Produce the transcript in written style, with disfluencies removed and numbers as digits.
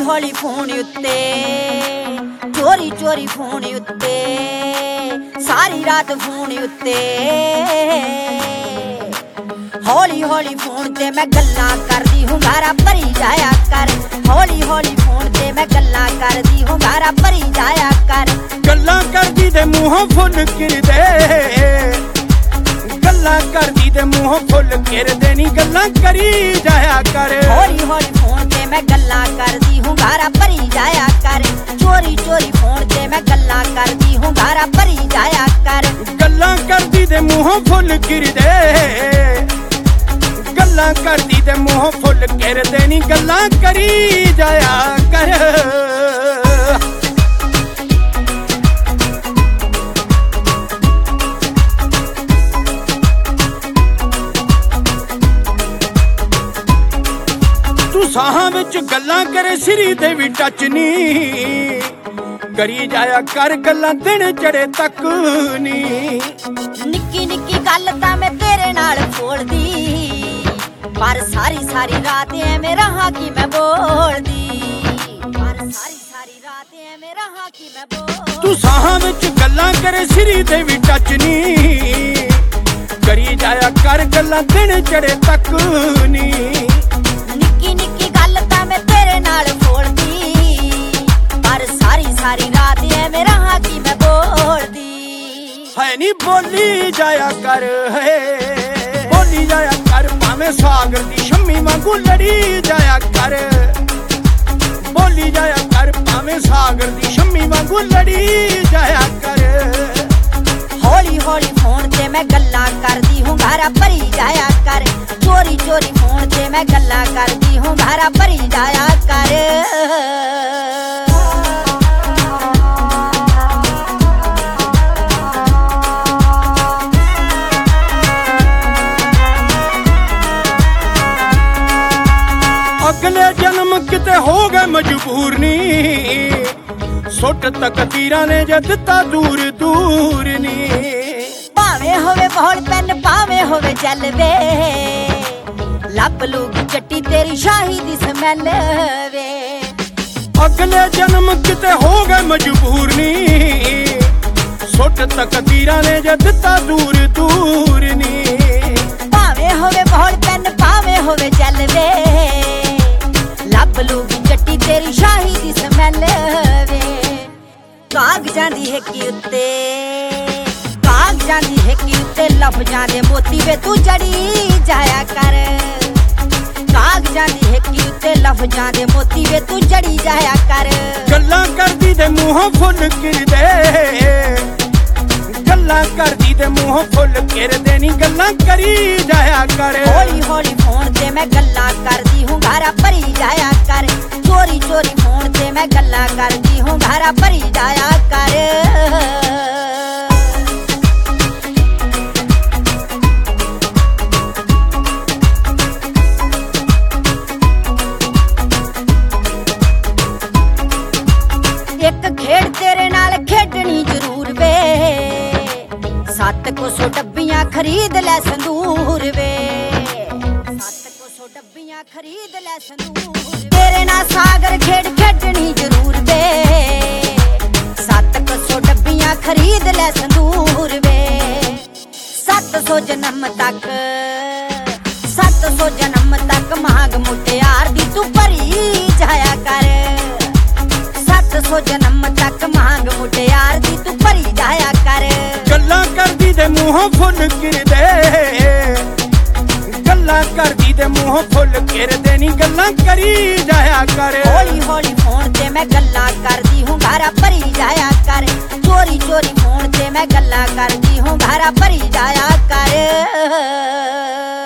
हौली फोन उत्ते चोरी चोरी फोन उत्ते सारी रात फोन उत्ते हौली हौली फोन ते मैं गल्लां करदी हूं गारा भरी जाया कर हौली हौली फोन ते मैं गल्लां करदी हूं गारा भरी जाया कर गल्लां करदी ते मूंहों फुल किरदे गल्लां करदी ते मूंहों फुल किरदे नी गल्लां करी जाया कर हौली हौली फोन ते मैं गल्लां करदी हूं गारा भरी जाया कर चोरी चोरी फोन ते मैं गल्लां करदी हूं गारा भरी जाया कर गल्लां करदी ते मूंहों फुल किरदे गल्लां करदी ते मूंहों फुल किरदे नी गल्लां करी जाया कर तू साहां विच गल्लां करे सिरी ते भी टच नी करी जाया कर गल्लां दिन चढ़े तक नी निक्की निक्की गल तां मैं तेरे नाल बोलदी पर सारी सारी रात ऐवें रहा कि मैं बोलदी पर सारी सारी रात ऐवें रहा कि मैं बोलदी तू साहां विच गल्लां करे सिरी ते भी टच नी करी जाया कर गल्लां दिन चढ़े तक नी निक्की निक्की गल तां मैं तेरे नाल बोलदी पर सारी सारी रात ऐवें रहा कि मैं बोलदी है नी बोली जाया कर है बोली जाया कर भावें सागर दी शम्मी वांगू लड़ी जाया कर बोली जाया कर भावें सागर दी शम्मी वांगू लड़ी जाया कर हौली हौली फोन ते मैं गल्लां करदी हूं गारा भरी जाया कर चोरी चोरी फोन ते मैं गल्लां करदी हूं गारा भरी जाया कर अगले जन्म किते हो गए मजबूर नी सुट तकदीरां ने जे दिता दूर दूर नी भावे होवे बॉल पेन भावे होवे जलवे लब लूगी चट्टी तेरी शाही दी स्मैल वे अगले जन्म किते हो गए मजबूर नी सुट तकदीरां ने जे दिता दूर दूर नी भावे होवे बॉल पेन भावे होवे जलवे लब लूगी चट्टी तेरी शाही दी स्मैल वे कागजां दी हिक्की उत्ते कागजां दी हिक्की उत्ते लफजां दे मोती वे तू चढ़ी जाया कर कागजां दी हिक्की उत्ते लफजां दे मोती वे तू चढ़ी जाया कर गल्लां करदी ते मूंहों फुल किरदे गल्लां करदी ते मूंहों फुल किरदे नी गल्लां करी जाया कर हौली हौली फोन ते मैं गल्लां करदी हूं गारा भरी जाया कर चोरी चोरी फोन ते मैं गल्लां करदी हूं गारा भरी जाया कर एक खेड तेरे नाल खेडनी जरूर वे 700 डब्बियां खरीद ले संदूर वे 700 डब्बियां खरीद ले संदूर तेरे नाल सागर खेड खेडनी जरूर वे 700 डब्बियां खरीद ले संदूर वे 700 जन्म तक 700 जन्म तक मांग मुटियार दी तू भरी जाया कर 700 जन्म तक मांग मुटियार दी तू भरी जाया कर गल्लां करदी ते मूंहों फुल किरदे गल्लां करदी ते मूंहों फुल किरदे नी गल्लां करी जाया कर हौली हौली फोन ते मैं गल्लां करदी हूं गारा भरी जाया कर चोरी चोरी फोन ते मैं गल्लां करदी हूं गारा भरी जाया कर